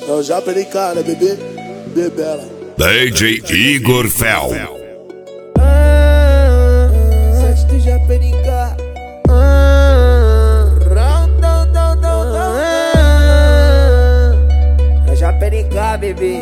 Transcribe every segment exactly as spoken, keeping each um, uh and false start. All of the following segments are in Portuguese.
Eu já perei cara, bebê, bebela. D J Igor Fel. Ah, sete do Japerica. Ah, down, down, down, down. É Japerica, bebê.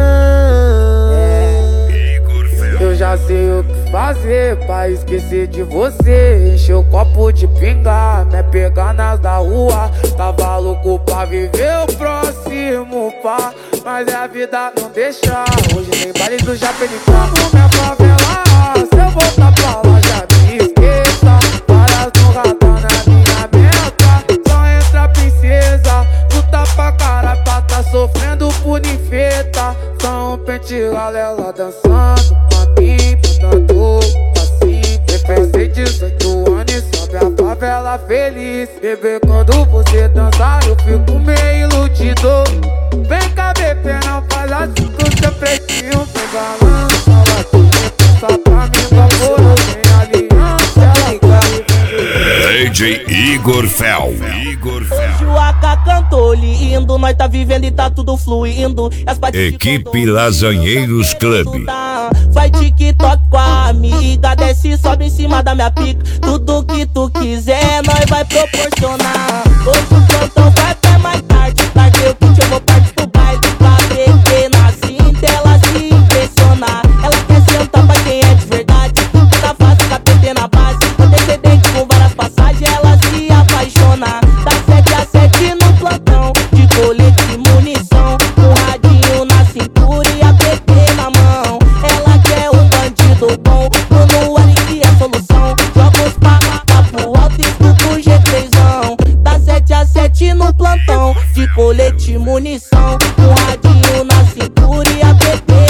Eu já sei o que fazer pra esquecer de você. Encher o copo de pinga, me pegar nas da rua. Tava louco pra viver o próximo pá, mas é a vida não deixa. Hoje tem baile do Japerica no minha favela. Se eu voltar pra lá já me esqueça. Várias no radar na minha meta. Só entra princesa, luta pra caralho pra tá sofrendo por ninfeta. Só um pente galela dançando. Tanto assim, pensei dezoito anos e sobe a favela feliz. Bebê, quando você dançar eu fico meio iludido. Vem cá, bebê, não faz assim com seu pretinho. Vem balança, ela tem só pra mim, favor, sem aliança. Ela D J Igor Fel. Igor Fel. Hoje o A K cantou lindo, nós tá vivendo e tá tudo fluindo. Equipe Lasanheiros Club. Faz TikTok com a amiga, desce e sobe em cima da minha pica. Tudo que tu quiser, nós vai proporcionar. Hoje o plantão vai até mais tarde. Larguei o kit, eu vou partir pro baile. Pra beber na cinta, ela se impressionar. Ela quer sentar pra quem é de verdade. Toda fase, capetê na base. Antecedente com várias passagens, ela se apaixona. Da sete a sete no plantão, de colete e munição. Com radinho na cintura e a P T na mão. Ela quer um bandido bom, no ar que é solução. Joga os papas pro alto e escuta o G trêsão. Da sete a sete no plantão, de colete e munição. Com radinho na cintura e a P T